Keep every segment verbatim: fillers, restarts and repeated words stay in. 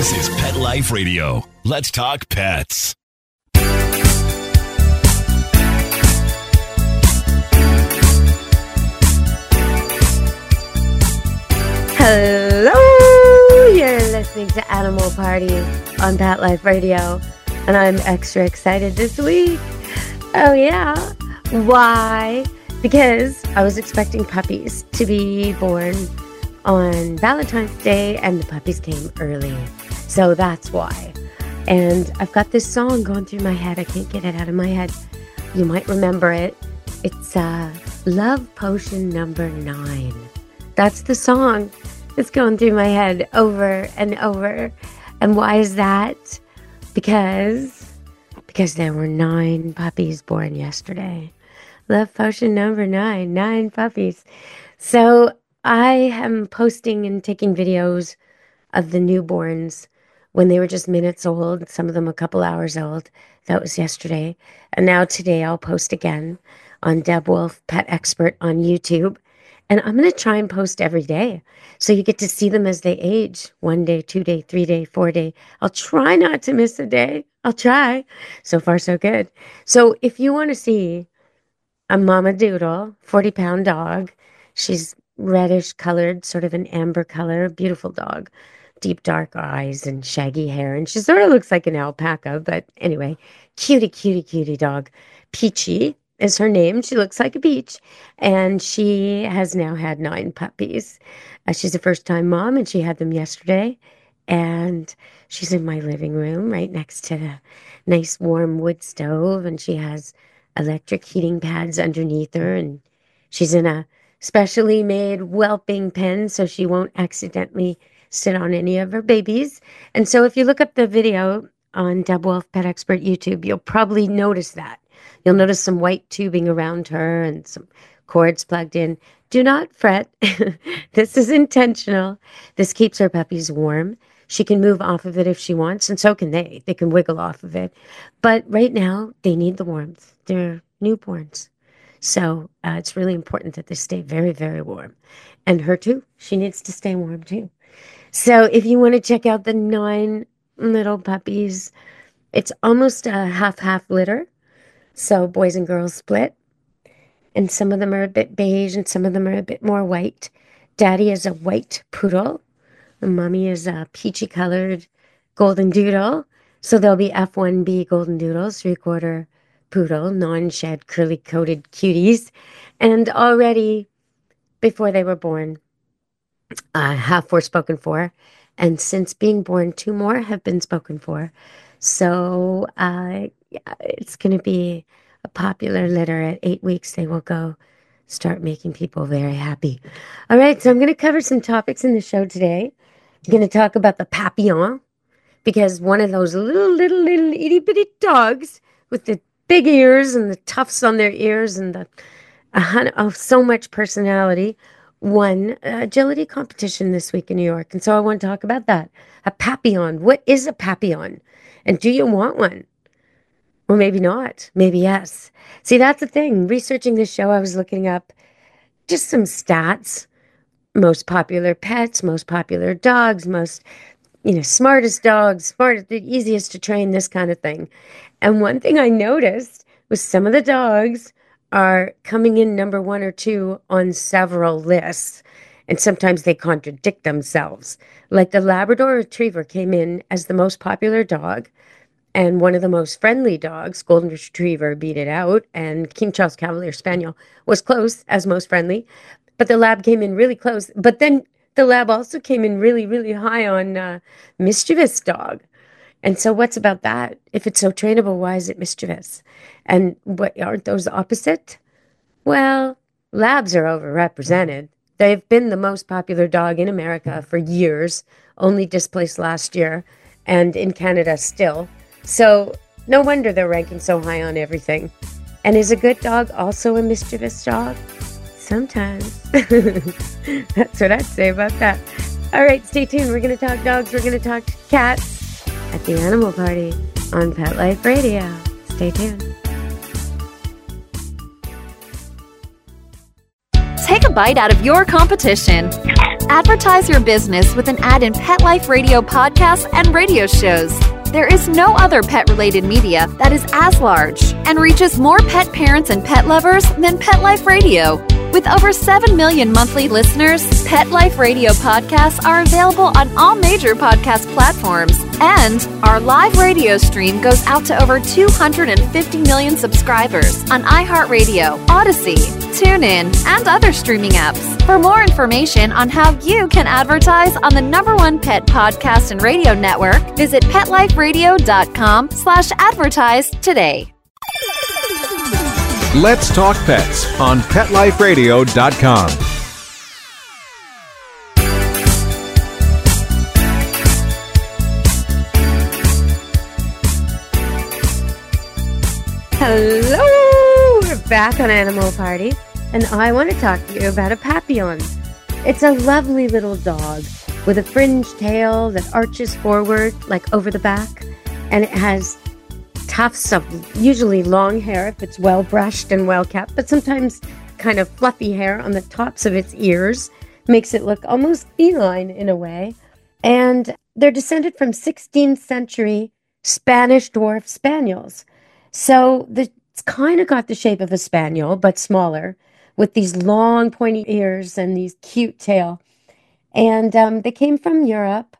This is Pet Life Radio. Let's talk pets. Hello! You're listening to Animal Party on Pet Life Radio, and I'm extra excited this week. Oh yeah. Why? Because I was expecting puppies to be born on Valentine's Day, and the puppies came early. So that's why. And I've got this song going through my head. I can't get it out of my head. You might remember it. It's uh, Love Potion Number Nine. That's the song that's going through my head over and over. And why is that? Because, because there were nine puppies born yesterday. Love Potion Number Nine, nine puppies. So I am posting and taking videos of the newborns when they were just minutes old, some of them a couple hours old. That was yesterday. And now today I'll post again on Deb Wolf Pet Expert on YouTube. And I'm going to try and post every day. So you get to see them as they age. One day, two day, three day, four day. I'll try not to miss a day. I'll try. So far, so good. So if you want to see a Mama Doodle, forty pound dog, she's reddish colored, sort of an amber color, beautiful dog. Deep dark eyes and shaggy hair. And she sort of looks like an alpaca. But anyway, cutie, cutie, cutie dog. Peachy is her name. She looks like a peach. And she has now had nine puppies. Uh, she's a first-time mom, and she had them yesterday. And she's in my living room right next to the nice warm wood stove. And she has electric heating pads underneath her. And she's in a specially made whelping pen so she won't accidentally sit on any of her babies. And so if you look up the video on Deb Wolf Pet Expert YouTube, you'll probably notice that. You'll notice some white tubing around her and some cords plugged in. Do not fret. This is intentional. This keeps her puppies warm. She can move off of it if she wants, and so can they. They can wiggle off of it. But right now, they need the warmth. They're newborns. So uh, it's really important that they stay very, very warm. And her too. She needs to stay warm too. So if you want to check out the nine little puppies, it's almost a half-half litter. So boys and girls split. And some of them are a bit beige and some of them are a bit more white. Daddy is a white poodle. And mommy is a peachy colored golden doodle. So there'll be F one B golden doodles, three-quarter poodle, non-shed, curly-coated cuties. And already, before they were born, uh, half were spoken for. And since being born, two more have been spoken for. So uh, yeah, it's going to be a popular litter. At eight weeks, they will go start making people very happy. All right, so I'm going to cover some topics in the show today. I'm going to talk about the Papillon, because one of those little, little, little itty-bitty dogs with the big ears and the tufts on their ears and the uh, oh, so much personality won an agility competition this week in New York. And so I want to talk about that. A Papillon. What is a Papillon? And do you want one? Or maybe not. Maybe yes. See, that's the thing. Researching this show, I was looking up just some stats. Most popular pets, most popular dogs, most, you know, smartest dogs, smartest, the easiest to train, this kind of thing. And one thing I noticed was some of the dogs are coming in number one or two on several lists. And sometimes they contradict themselves. Like the Labrador Retriever came in as the most popular dog. And one of the most friendly dogs, Golden Retriever, beat it out. And King Charles Cavalier Spaniel was close as most friendly. But the Lab came in really close. But then the Lab also came in really, really high on uh, mischievous dog. And so what's about that? If it's so trainable, why is it mischievous? And what aren't those opposite? Well, Labs are overrepresented. They've been the most popular dog in America for years, only displaced last year, and in Canada still. So no wonder they're ranking so high on everything. And is a good dog also a mischievous dog? Sometimes. That's what I'd say about that. All right, stay tuned. We're going to talk dogs. We're going to talk cats at the Animal Party on Pet Life Radio. Stay tuned. Take a bite out of your competition. Advertise your business with an ad in Pet Life Radio podcasts and radio shows. There is no other pet-related media that is as large and reaches more pet parents and pet lovers than Pet Life Radio. With over seven million monthly listeners, Pet Life Radio podcasts are available on all major podcast platforms. And our live radio stream goes out to over two hundred fifty million subscribers on iHeartRadio, Odyssey, TuneIn, and other streaming apps. For more information on how you can advertise on the number one pet podcast and radio network, visit PetLifeRadio.com slash advertise today. Let's Talk Pets on Pet Life Radio dot com. Hello! We're back on Animal Party, and I want to talk to you about a Papillon. It's a lovely little dog with a fringed tail that arches forward, like over the back, and it has tufts of usually long hair if it's well brushed and well kept, but sometimes kind of fluffy hair on the tops of its ears makes it look almost feline in a way. And they're descended from sixteenth century Spanish dwarf spaniels. So the, it's kind of got the shape of a spaniel, but smaller, with these long pointy ears and these cute tail. And um, they came from Europe,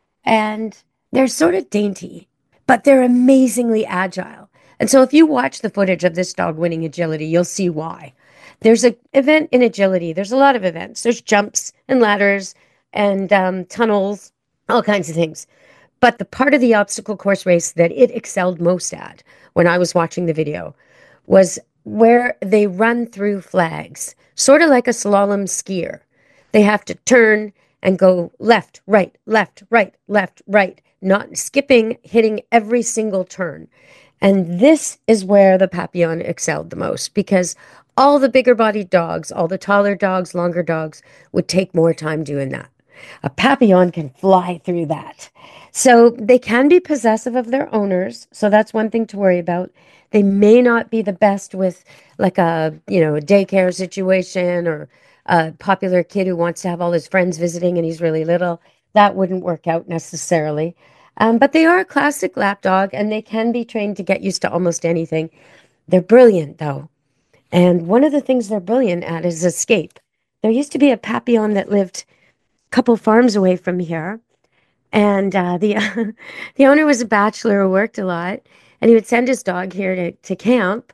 and they're sort of dainty, but they're amazingly agile. And so if you watch the footage of this dog winning agility, you'll see why. There's an event in agility. There's a lot of events. There's jumps and ladders and um, tunnels, all kinds of things. But the part of the obstacle course race that it excelled most at when I was watching the video was where they run through flags, sort of like a slalom skier. They have to turn and go left, right, left, right, left, right, not skipping, hitting every single turn. And this is where the Papillon excelled the most, because all the bigger bodied dogs, all the taller dogs, longer dogs would take more time doing that. A Papillon can fly through that. So they can be possessive of their owners. So that's one thing to worry about. They may not be the best with like a, you know, a daycare situation or a popular kid who wants to have all his friends visiting and he's really little. That wouldn't work out necessarily. Um, but they are a classic lap dog, and they can be trained to get used to almost anything. They're brilliant, though. And one of the things they're brilliant at is escape. There used to be a Papillon that lived a couple farms away from here. And uh, the uh, the owner was a bachelor who worked a lot. And he would send his dog here to, to camp.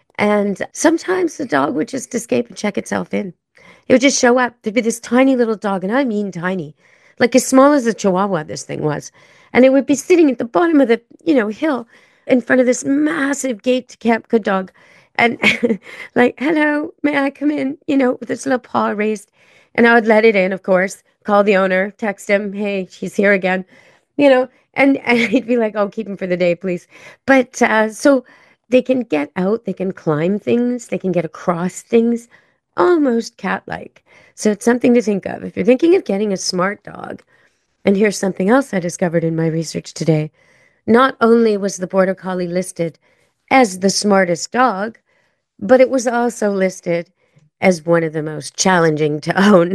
And sometimes the dog would just escape and check itself in. It would just show up. There'd be this tiny little dog, and I mean tiny. Like as small as a Chihuahua this thing was. And it would be sitting at the bottom of the, you know, hill in front of this massive gate to Camp Good Dog. And like, hello, may I come in? You know, with this little paw raised. And I would let it in, of course, call the owner, text him, hey, she's here again. You know, and, and he'd be like, oh, keep him for the day, please. But uh, so they can get out, they can climb things, they can get across things, almost cat-like. So it's something to think of. If you're thinking of getting a smart dog, and here's something else I discovered in my research today. Not only was the Border Collie listed as the smartest dog, but it was also listed as one of the most challenging to own.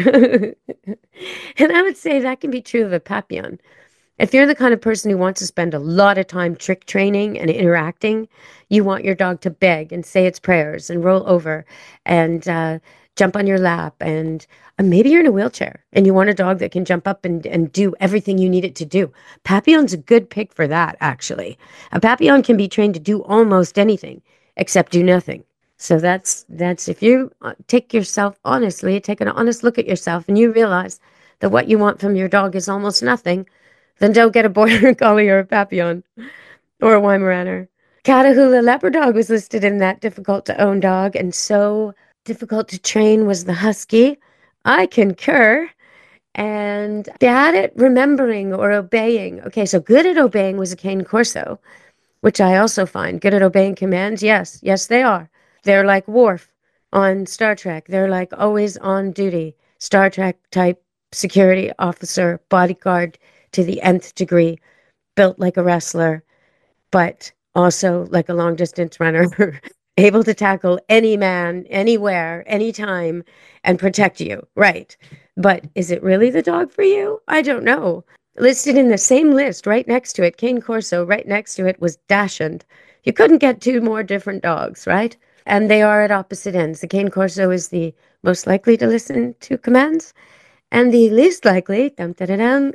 And I would say that can be true of a Papillon. If you're the kind of person who wants to spend a lot of time trick training and interacting, you want your dog to beg and say its prayers and roll over and uh, jump on your lap. And uh, maybe you're in a wheelchair and you want a dog that can jump up and, and do everything you need it to do. Papillon's a good pick for that, actually. A Papillon can be trained to do almost anything except do nothing. So that's, that's if you take yourself honestly, take an honest look at yourself and you realize that what you want from your dog is almost nothing, then don't get a Border Collie or a Papillon or a Weimaraner. Catahoula Leopard Dog was listed in that difficult to own dog, and so difficult to train was the Husky. I concur. And they had it remembering or obeying. Okay, so good at obeying was a Cane Corso, which I also find. Good at obeying commands, yes, yes they are. They're like Worf on Star Trek. They're like always on duty. Star Trek type security officer, bodyguard to the nth degree, built like a wrestler, but also like a long distance runner. able to tackle any man, anywhere, anytime, and protect you. Right. But is it really the dog for you? I don't know. Listed in the same list right next to it, Cane Corso, right next to it was Dachshund. You couldn't get two more different dogs, right? And they are at opposite ends. The Cane Corso is the most likely to listen to commands, and the least likely, dum da da dum,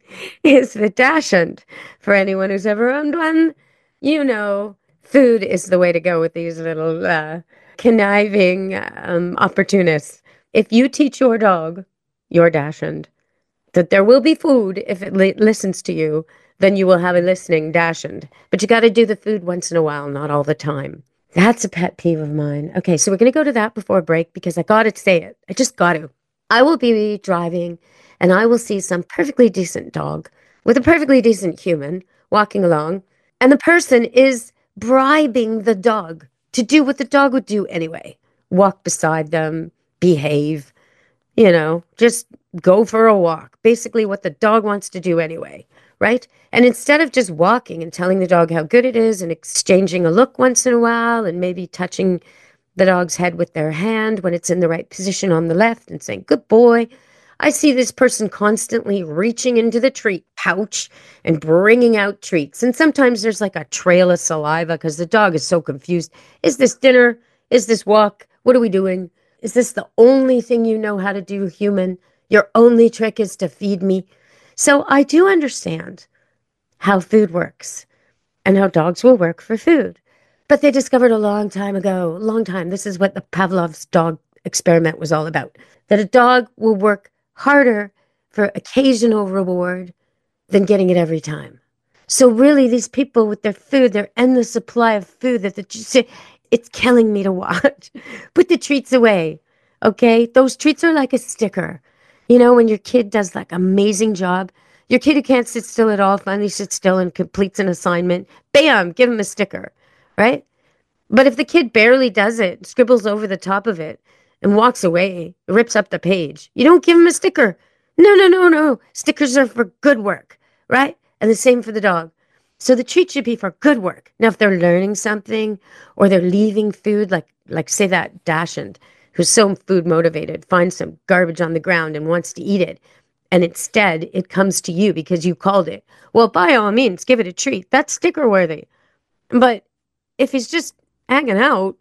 is the Dachshund. For anyone who's ever owned one, you know, food is the way to go with these little uh, conniving um, opportunists. If you teach your dog, your Dachshund, that there will be food if it li- listens to you, then you will have a listening Dachshund. But you got to do the food once in a while, not all the time. That's a pet peeve of mine. Okay, so we're going to go to that before break because I got to say it. I just got to. I will be driving and I will see some perfectly decent dog with a perfectly decent human walking along, and the person is bribing the dog to do what the dog would do anyway. Walk beside them, behave, you know, just go for a walk. Basically what the dog wants to do anyway, right? And instead of just walking and telling the dog how good it is and exchanging a look once in a while and maybe touching the dog's head with their hand when it's in the right position on the left and saying, good boy, I see this person constantly reaching into the treat pouch and bringing out treats. And sometimes there's like a trail of saliva because the dog is so confused. Is this dinner? Is this walk? What are we doing? Is this the only thing you know how to do, human? Your only trick is to feed me. So I do understand how food works and how dogs will work for food. But they discovered a long time ago, a long time, this is what the Pavlov's dog experiment was all about, that a dog will work harder for occasional reward than getting it every time. So really, these people with their food, their endless supply of food, that the, it's killing me to watch. Put the treats away, okay? Those treats are like a sticker. You know, when your kid does like amazing job, your kid who can't sit still at all finally sits still and completes an assignment, bam, give him a sticker, right? But if the kid barely does it, scribbles over the top of it, and walks away, rips up the page, you don't give him a sticker. No, no, no, no. Stickers are for good work, right? And the same for the dog. So the treat should be for good work. Now, if they're learning something or they're leaving food, like, like say that Dachshund, who's so food motivated, finds some garbage on the ground and wants to eat it, and instead it comes to you because you called it. Well, by all means, give it a treat. That's sticker worthy. But if he's just hanging out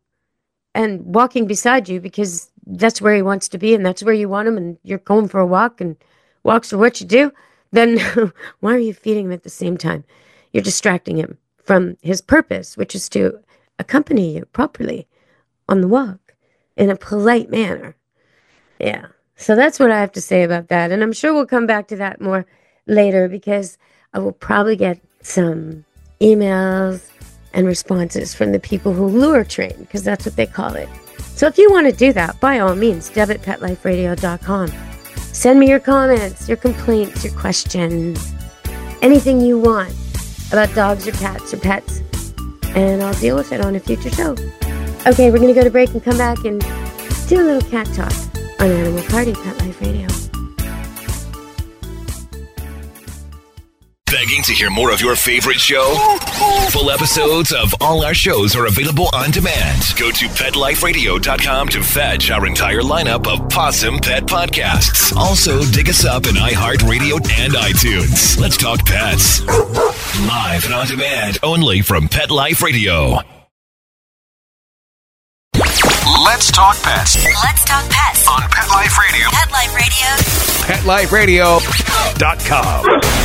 and walking beside you because that's where he wants to be and that's where you want him and you're going for a walk and walks are what you do, then why are you feeding him at the same time? You're distracting him from his purpose, which is to accompany you properly on the walk in a polite manner. Yeah. So that's what I have to say about that. And I'm sure we'll come back to that more later because I will probably get some emails and responses from the people who lure train, because that's what they call it. So if you want to do that, by all means, deb at pet life radio dot com. Send me your comments, your complaints, your questions, anything you want about dogs or cats or pets, and I'll deal with it on a future show. Okay, we're going to go to break and come back and do a little cat talk on Animal Party Pet Life Radio. Begging to hear more of your favorite show? Full episodes of all our shows are available on demand. Go to pet life radio dot com to fetch our entire lineup of Possum Pet podcasts. Also, dig us up in iHeartRadio and iTunes. Let's talk pets. Live and on demand, only from Pet Life Radio. Let's talk pets. Let's talk pets On Pet Life Radio. Pet Life Radio. pet life radio Dot com.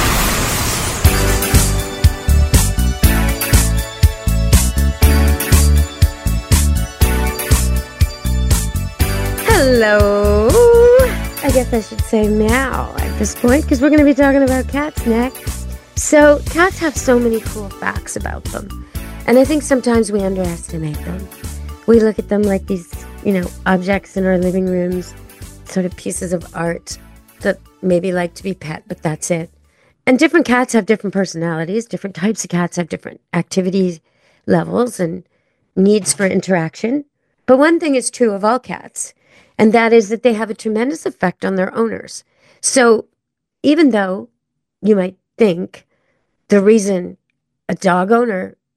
Hello. I guess I should say meow at this point because we're going to be talking about cats next. So cats have so many cool facts about them. And I think sometimes we underestimate them. We look at them like these, you know, objects in our living rooms, sort of pieces of art that maybe like to be pet, but that's it. And different cats have different personalities. Different types of cats have different activity levels and needs for interaction. But one thing is true of all cats, and that is that they have a tremendous effect on their owners. So even though you might think the reason a dog owner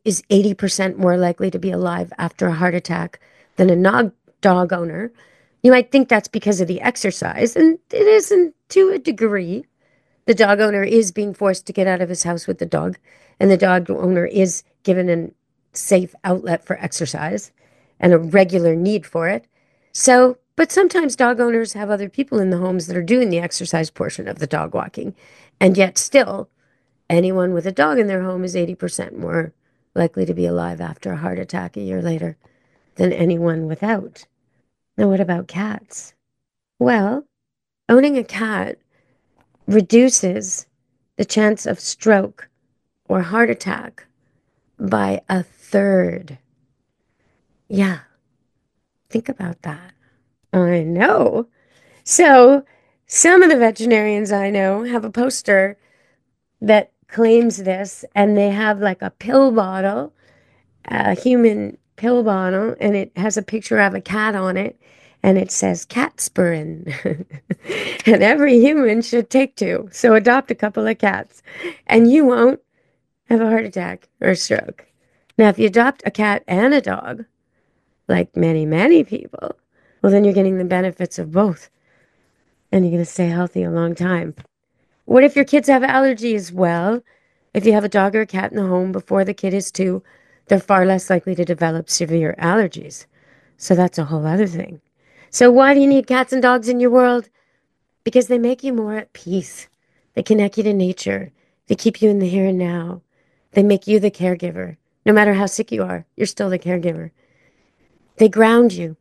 is eighty percent more likely to be alive after a heart attack than a nog- dog owner. You might think that's because of the exercise, and it isn't to a degree. The dog owner is being forced to get out of his house with the dog, and the dog owner is given a safe outlet for exercise and a regular need for it. So, but sometimes dog owners have other people in the homes that are doing the exercise portion of the dog walking, and yet still, anyone with a dog in their home is eighty percent more likely to be alive after a heart attack a year later than anyone without. Now, what about cats? Well, owning a cat reduces the chance of stroke or heart attack by a third. Yeah, think about that. I know. So, some of the veterinarians I know have a poster that claims this, and they have like a pill bottle, a human pill bottle, and it has a picture of a cat on it, and it says Catspirin. And every human should take two. So adopt a couple of cats, and you won't have a heart attack or a stroke. Now, if you adopt a cat and a dog, like many, many people, well, then you're getting the benefits of both, and you're going to stay healthy a long time. What if your kids have allergies? Well, if you have a dog or a cat in the home before the kid is two, they're far less likely to develop severe allergies. So that's a whole other thing. So why do you need cats and dogs in your world? Because they make you more at peace. They connect you to nature. They keep you in the here and now. They make you the caregiver. No matter how sick you are, you're still the caregiver. They ground you.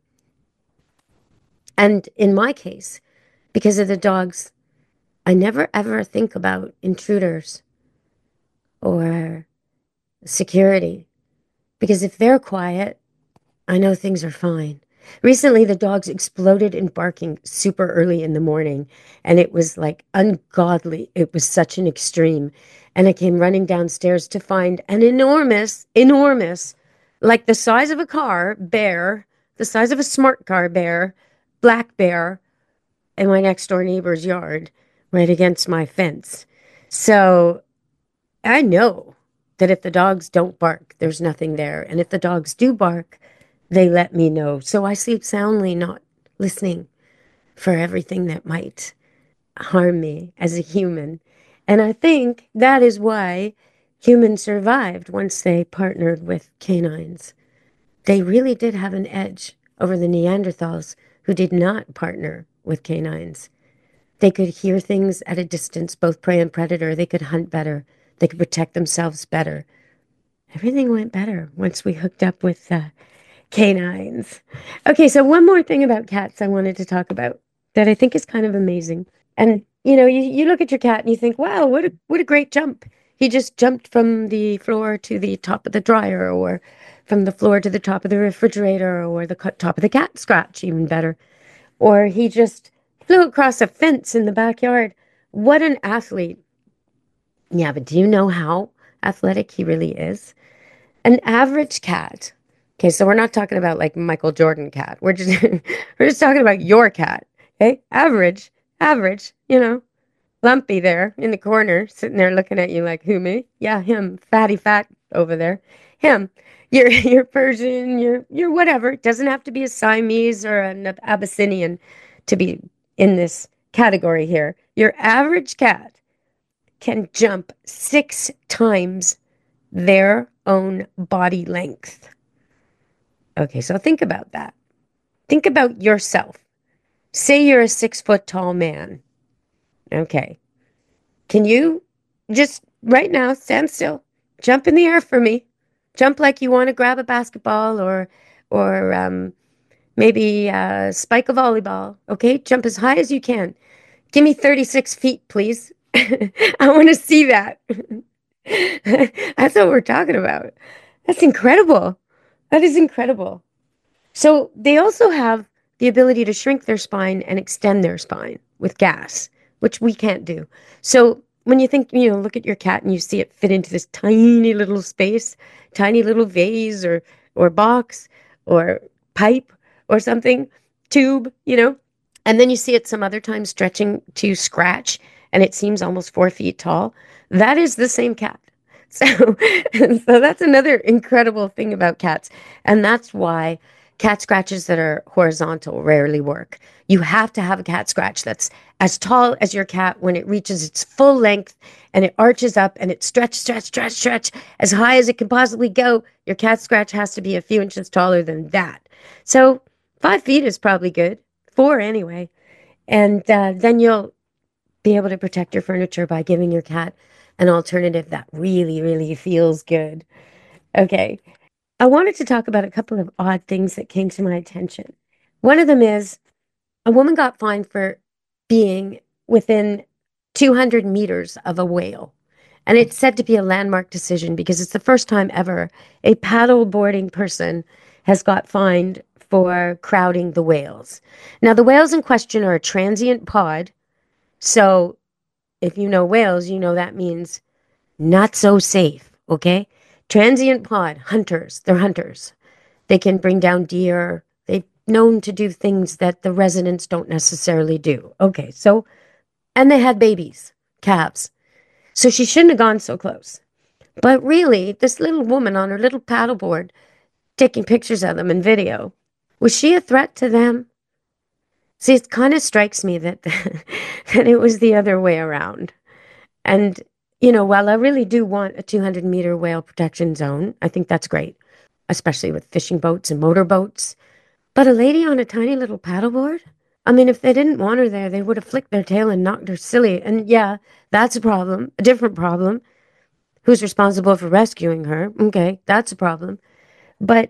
And in my case, because of the dogs, I never ever think about intruders or security. Because if they're quiet, I know things are fine. Recently, the dogs exploded in barking super early in the morning, and it was like ungodly. It was such an extreme. And I came running downstairs to find an enormous, enormous, like the size of a car bear, the size of a smart car bear, black bear, in my next door neighbor's yard, right against my fence. So I know that if the dogs don't bark, there's nothing there. And if the dogs do bark, they let me know. So I sleep soundly, not listening for everything that might harm me as a human. And I think that is why humans survived once they partnered with canines. They really did have an edge over the Neanderthals who did not partner with canines. They could hear things at a distance, both prey and predator. They could hunt better. They could protect themselves better. Everything went better once we hooked up with uh, canines. Okay, so one more thing about cats I wanted to talk about that I think is kind of amazing. And, you know, you, you look at your cat and you think, wow, what a, what a great jump. He just jumped from the floor to the top of the dryer, or from the floor to the top of the refrigerator, or the top of the cat scratch, even better. Or he just flew across a fence in the backyard. What an athlete. Yeah, but do you know how athletic he really is? An average cat. Okay, so we're not talking about like Michael Jordan cat. We're just we're just talking about your cat. Okay, average, average. You know, lumpy there in the corner, sitting there looking at you like, who, me? Yeah, him, fatty fat over there. Him. Your your Persian, your your whatever. It doesn't have to be a Siamese or an Abyssinian to be in this category here. Your average cat can jump six times their own body length. Okay, so think about that. Think about yourself. Say you're a six foot tall man. Okay. Can you just right now stand still? Jump in the air for me. Jump like you want to grab a basketball or or um, maybe uh, spike a volleyball. Okay, jump as high as you can. Give me thirty-six feet, please. I want to see that. That's what we're talking about. That's incredible. That is incredible. So they also have the ability to shrink their spine and extend their spine with gas, which we can't do. So when you think, you know, look at your cat and you see it fit into this tiny little space, tiny little vase or or box or pipe or something, tube, you know, and then you see it some other time stretching to scratch and it seems almost four feet tall. That is the same cat. So, so that's another incredible thing about cats. And that's why cat scratches that are horizontal rarely work. You have to have a cat scratch that's as tall as your cat when it reaches its full length and it arches up and it stretch, stretch, stretch, stretch as high as it can possibly go. Your cat scratch has to be a few inches taller than that. So five feet is probably good. Four anyway. And uh, then you'll be able to protect your furniture by giving your cat an alternative that really, really feels good. Okay. I wanted to talk about a couple of odd things that came to my attention. One of them is a woman got fined for being within two hundred meters of a whale. And it's said to be a landmark decision because it's the first time ever a paddle boarding person has got fined for crowding the whales. Now, the whales in question are a transient pod. So if you know whales, you know that means not so safe, okay? Transient pod, hunters, they're hunters. They can bring down deer. They've known to do things that the residents don't necessarily do. Okay, so, and they had babies, calves. So she shouldn't have gone so close. But really, this little woman on her little paddleboard, taking pictures of them in video, was she a threat to them? See, it kind of strikes me that, that it was the other way around. And, you know, while I really do want a two hundred meter whale protection zone, I think that's great, especially with fishing boats and motorboats. But a lady on a tiny little paddleboard? I mean, if they didn't want her there, they would have flicked their tail and knocked her silly. And yeah, that's a problem, a different problem. Who's responsible for rescuing her? Okay, that's a problem. But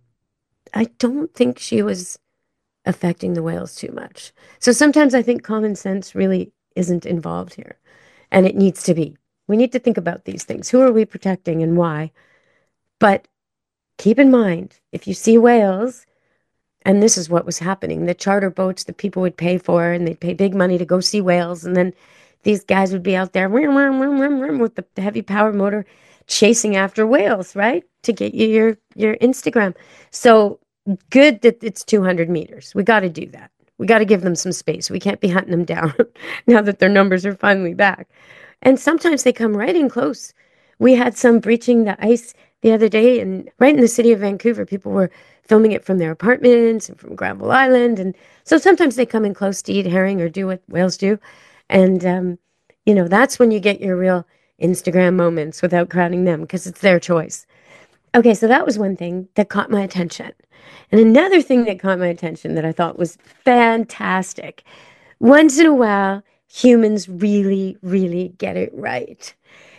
I don't think she was affecting the whales too much. So sometimes I think common sense really isn't involved here, and it needs to be. We need to think about these things. Who are we protecting and why? But keep in mind, if you see whales, and this is what was happening, the charter boats that people would pay for, and they'd pay big money to go see whales, and then these guys would be out there with the heavy power motor chasing after whales, right? To get you your, your Instagram. So good that it's two hundred meters. We got to do that. We got to give them some space. We can't be hunting them down now that their numbers are finally back. And sometimes they come right in close. We had some breaching the ice the other day, and right in the city of Vancouver, people were filming it from their apartments and from Granville Island. And so sometimes they come in close to eat herring or do what whales do. And, um, you know, that's when you get your real Instagram moments without crowding them because it's their choice. Okay, so that was one thing that caught my attention. And another thing that caught my attention that I thought was fantastic. Once in a while, humans really, really get it right.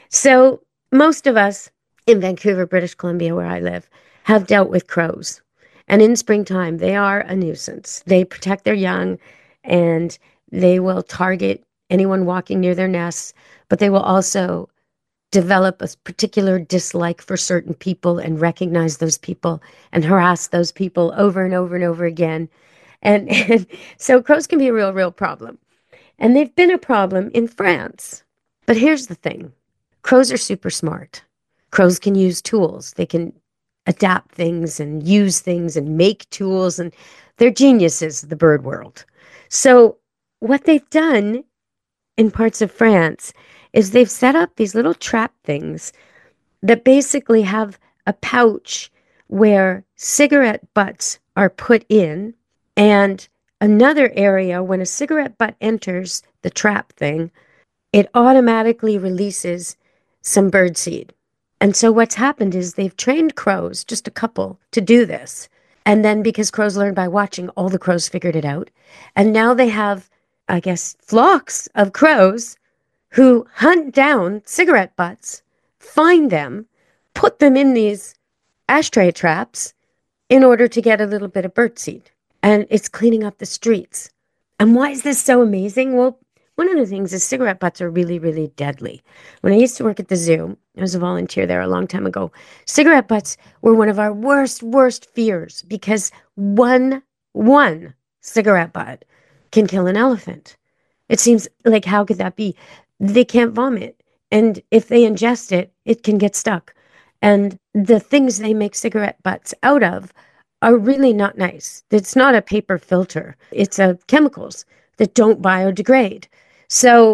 So most of us in Vancouver, British Columbia, where I live, have dealt with crows. And in springtime, they are a nuisance. They protect their young, and they will target anyone walking near their nests, but they will also develop a particular dislike for certain people and recognize those people and harass those people over and over and over again. And, and so crows can be a real, real problem. And they've been a problem in France. But here's the thing. Crows are super smart. Crows can use tools. They can adapt things and use things and make tools. And they're geniuses, the bird world. So what they've done in parts of France is they've set up these little trap things that basically have a pouch where cigarette butts are put in, and another area, when a cigarette butt enters the trap thing, it automatically releases some birdseed. And so what's happened is they've trained crows, just a couple, to do this. And then because crows learn by watching, all the crows figured it out. And now they have, I guess, flocks of crows who hunt down cigarette butts, find them, put them in these ashtray traps in order to get a little bit of birdseed. And it's cleaning up the streets. And why is this so amazing? Well, one of the things is cigarette butts are really, really deadly. When I used to work at the zoo, I was a volunteer there a long time ago, cigarette butts were one of our worst, worst fears because one, one cigarette butt can kill an elephant. It seems like, how could that be? They can't vomit. And if they ingest it, it can get stuck. And the things they make cigarette butts out of are really not nice. It's not a paper filter. It's a chemicals that don't biodegrade. So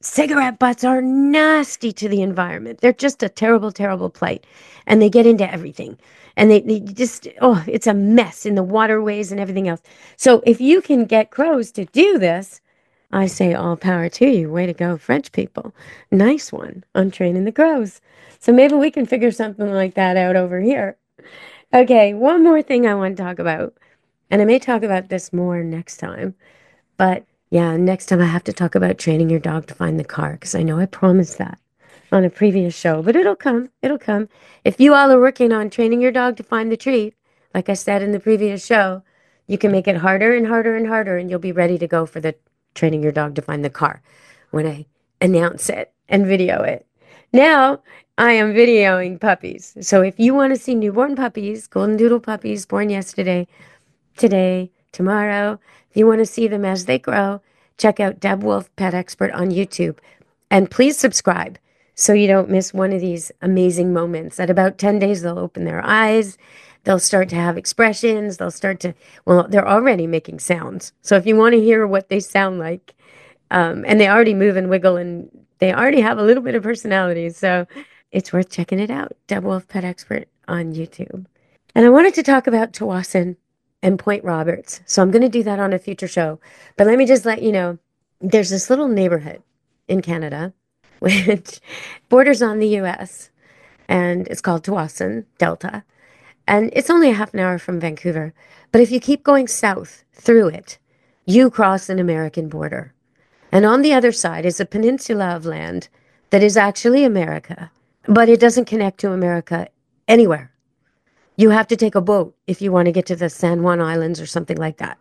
cigarette butts are nasty to the environment. They're just a terrible, terrible plight. And they get into everything. And they, they just, oh, it's a mess in the waterways and everything else. So if you can get crows to do this, I say all power to you. Way to go, French people. Nice one on training the crows. So maybe we can figure something like that out over here. Okay, one more thing I want to talk about. And I may talk about this more next time. But yeah, next time I have to talk about training your dog to find the car, because I know I promised that on a previous show. But it'll come. It'll come. If you all are working on training your dog to find the treat, like I said in the previous show, you can make it harder and harder and harder, and you'll be ready to go for the training your dog to find the car when I announce it and video it. Now I am videoing puppies. So if you want to see newborn puppies, golden doodle puppies born yesterday, today, tomorrow, if you want to see them as they grow, check out Deb Wolf Pet Expert on YouTube. And please subscribe so you don't miss one of these amazing moments. At about ten days, they'll open their eyes. They'll start to have expressions. They'll start to, well, they're already making sounds. So if you want to hear what they sound like, um, and they already move and wiggle and they already have a little bit of personality. So it's worth checking it out. Deb Wolf Pet Expert on YouTube. And I wanted to talk about Tsawwassen and Point Roberts. So I'm going to do that on a future show. But let me just let you know, there's this little neighborhood in Canada which borders on the U S, and it's called Tsawwassen Delta. And it's only a half an hour from Vancouver. But if you keep going south through it, you cross an American border. And on the other side is a peninsula of land that is actually America, but it doesn't connect to America anywhere. You have to take a boat if you want to get to the San Juan Islands or something like that.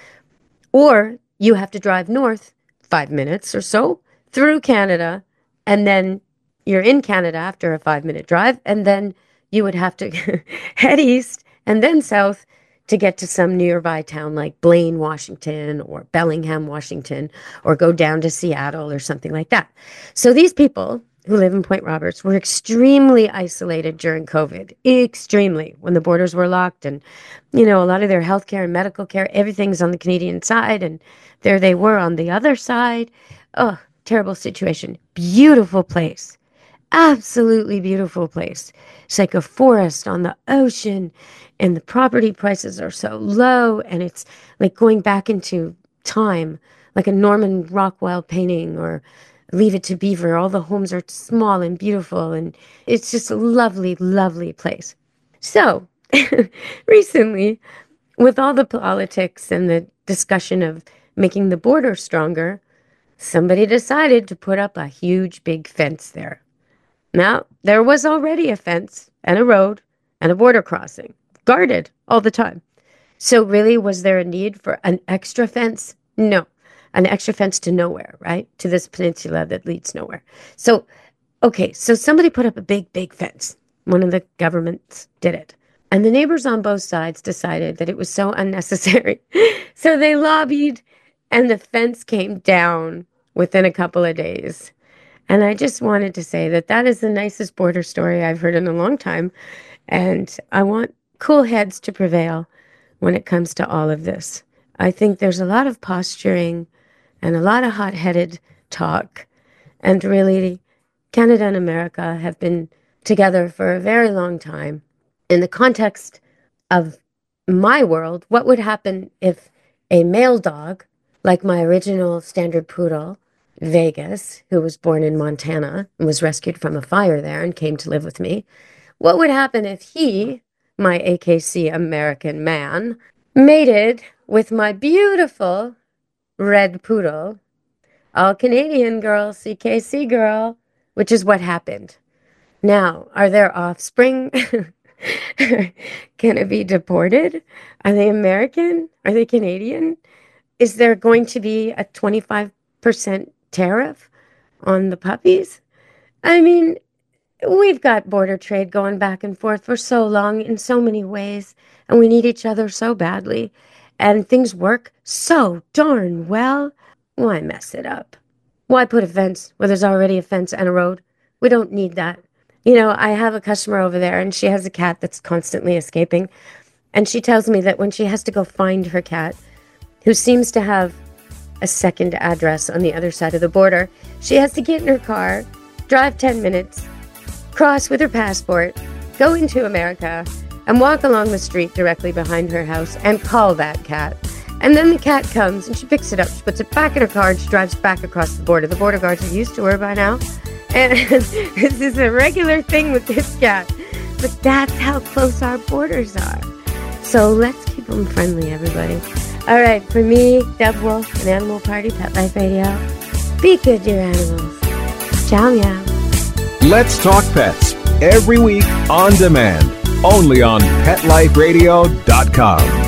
Or you have to drive north five minutes or so through Canada, and then you're in Canada after a five-minute drive, and then you would have to head east and then south to get to some nearby town like Blaine, Washington, or Bellingham, Washington, or go down to Seattle or something like that. So these people who live in Point Roberts were extremely isolated during COVID, extremely, when the borders were locked. And, you know, a lot of their healthcare and medical care, everything's on the Canadian side, and there they were on the other side. Oh, terrible situation. Beautiful place. Absolutely beautiful place. It's like a forest on the ocean, and the property prices are so low, and it's like going back into time, like a Norman Rockwell painting or Leave It to Beaver. All the homes are small and beautiful, and it's just a lovely, lovely place. So recently, with all the politics and the discussion of making the border stronger, somebody decided to put up a huge big fence there. Now, there was already a fence and a road and a border crossing, guarded all the time. So really, was there a need for an extra fence? No. An extra fence to nowhere, right? To this peninsula that leads nowhere. So, okay, so somebody put up a big, big fence. One of the governments did it. And the neighbors on both sides decided that it was so unnecessary. So they lobbied, and the fence came down within a couple of days. And I just wanted to say that that is the nicest border story I've heard in a long time. And I want cool heads to prevail when it comes to all of this. I think there's a lot of posturing and a lot of hot-headed talk. And really, Canada and America have been together for a very long time. In the context of my world, what would happen if a male dog, like my original standard poodle, Vegas, who was born in Montana and was rescued from a fire there and came to live with me, what would happen if he, my A K C American man, mated with my beautiful red poodle, all Canadian girl, C K C girl, which is what happened. Now, are their offspring going to be deported? Are they American? Are they Canadian? Is there going to be a twenty-five percent tariff on the puppies? I mean, we've got border trade going back and forth for so long in so many ways, and we need each other so badly, and things work so darn well. Why mess it up? Why put a fence where there's already a fence and a road? We don't need that. You know, I have a customer over there, and she has a cat that's constantly escaping, and she tells me that when she has to go find her cat, who seems to have a second address on the other side of the border. She has to get in her car, drive ten minutes, cross with her passport, go into America, and walk along the street directly behind her house and call that cat. And then the cat comes and she picks it up, she puts it back in her car, and she drives back across the border. The border guards are used to her by now. And this is a regular thing with this cat. But that's how close our borders are. So let's keep them friendly, everybody. All right, for me, Deb Wolf, and Animal Party, Pet Life Radio, be good to your animals. Ciao, meow. Let's Talk Pets, every week on demand, only on pet life radio dot com.